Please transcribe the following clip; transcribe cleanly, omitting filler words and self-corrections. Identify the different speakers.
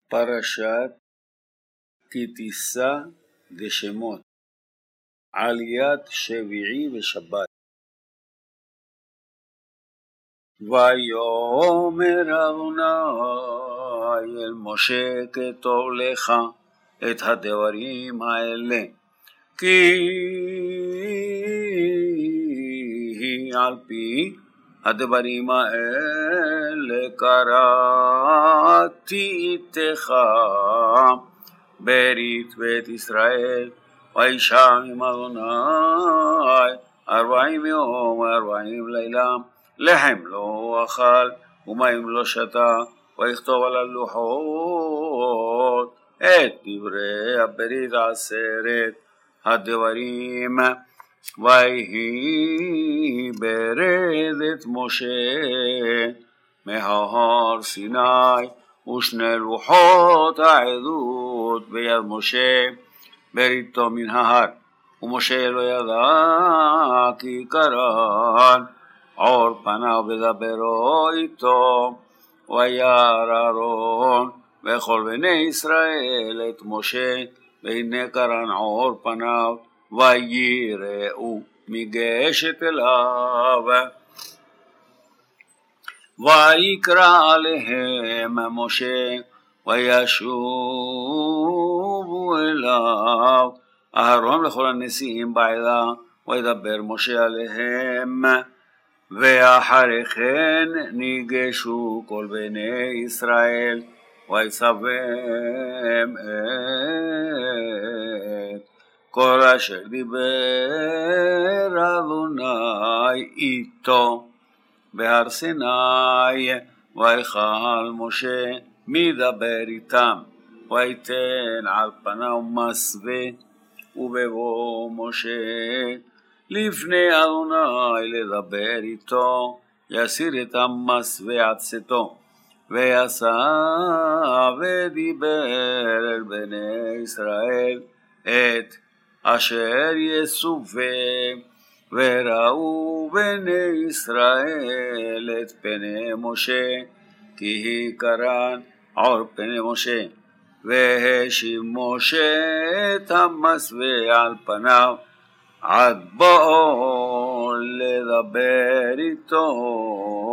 Speaker 1: פרשת כי תישא דשמות, עליית שביעי ושבת. ויאמר אדוני אל משה כתוב לך את הדברים האלה, כי על פי הדברים האלה קראתי איתך ברית בית ישראל, וישם עם אדוני 40 יום ו40 לילה, לחם לא אכל ומים לא שתה, ויכתוב על הלוחות את דברי הברית 10 הדברים. ויהי ברדת משה מההר סיני, ושני לוחות העדות ביד משה בריתו מן ההר, ומשה לא ידע כי קרן עור פניו בדברו איתו. וירא אהרון וכל בני ישראל את משה, והנה קרן עור פניו, ויראו מגשת אליו. ויקרא עליהם משה, וישובו אליו אהרון וכל הנשיאים בעדה, וידבר משה עליהם. ואחרי כן ניגשו כל בני ישראל, ויצווהם את כל אשר דיבר אדוני איתו בהר סיני. ויחל משה מדבר איתם, ויתן על פניו מסווה, ובבוא משה לפני אדוני לדבר איתו, יסיר את המסווה עד צאתו, ויסע ודיבר אל בני ישראל את אשר יסווה. וראו בני ישראל את פני משה, כי היא קרן עור פני משה. והשיב משה את המסווה על פניו עד בואו לדבר איתו.